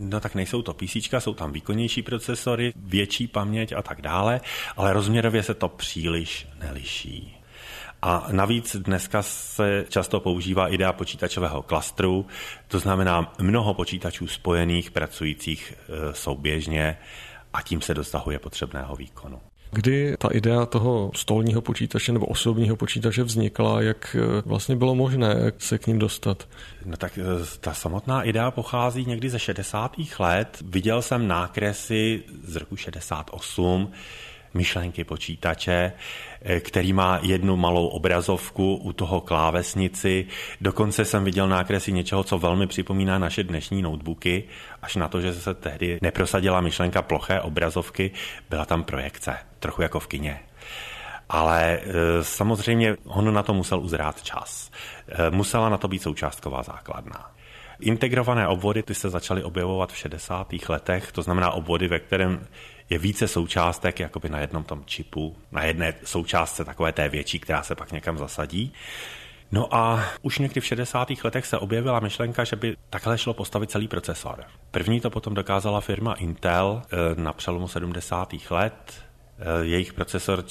No tak nejsou to PCčka, jsou tam výkonnější procesory, větší paměť a tak dále, ale rozměrově se to příliš neliší. A navíc dneska se často používá idea počítačového klastru, to znamená mnoho počítačů spojených, pracujících souběžně a tím se dosahuje potřebného výkonu. Kdy ta idea toho stolního počítače nebo osobního počítače vznikla, jak vlastně bylo možné se k ním dostat? No tak ta samotná idea pochází někdy ze 60. let. Viděl jsem nákresy z roku 68, myšlenky počítače, který má jednu malou obrazovku u toho klávesnici. Dokonce jsem viděl nákresy něčeho, co velmi připomíná naše dnešní notebooky, až na to, že se tehdy neprosadila myšlenka ploché obrazovky, byla tam projekce, trochu jako v kině. Ale samozřejmě on na to musel uzrát čas. Musela na to být součástková základna. Integrované obvody ty se začaly objevovat v 60. letech, to znamená obvody, ve kterém je více součástek jakoby na jednom tom čipu, na jedné součástce takové té větší, která se pak někam zasadí. No a už někdy v 60. letech se objevila myšlenka, že by takhle šlo postavit celý procesor. První to potom dokázala firma Intel na přelomu 70. let. Jejich procesor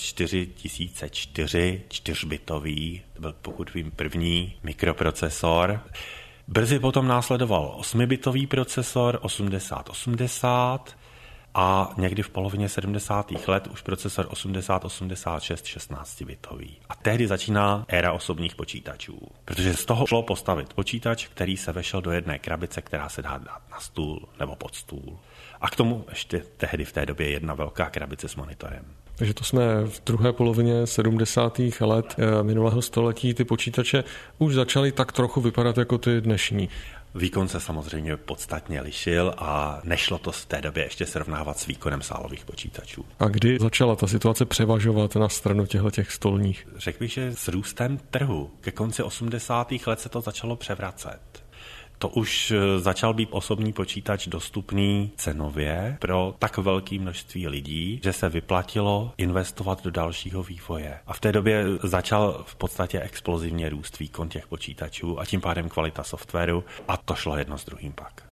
4004, 4bitový, to byl pokud vím první mikroprocesor. Brzy potom následoval 8bitový procesor 8080 a někdy v polovině 70. let už procesor 8086 16bitový. A tehdy začíná éra osobních počítačů, protože z toho šlo postavit počítač, který se vešel do jedné krabice, která se dá dát na stůl nebo pod stůl. A k tomu ještě tehdy v té době jedna velká krabice s monitorem. Takže to jsme v druhé polovině 70. let minulého století. Ty počítače už začaly tak trochu vypadat jako ty dnešní. Výkon se samozřejmě podstatně lišil a nešlo to v té době ještě srovnávat s výkonem sálových počítačů. A kdy začala ta situace převažovat na stranu těch stolních? Řekl bych, že s růstem trhu ke konci 80. let se to začalo převracet. To už začal být osobní počítač dostupný cenově pro tak velké množství lidí, že se vyplatilo investovat do dalšího vývoje. A v té době začal v podstatě explozivně růst výkon těch počítačů a tím pádem kvalita softwaru a to šlo jedno s druhým pak.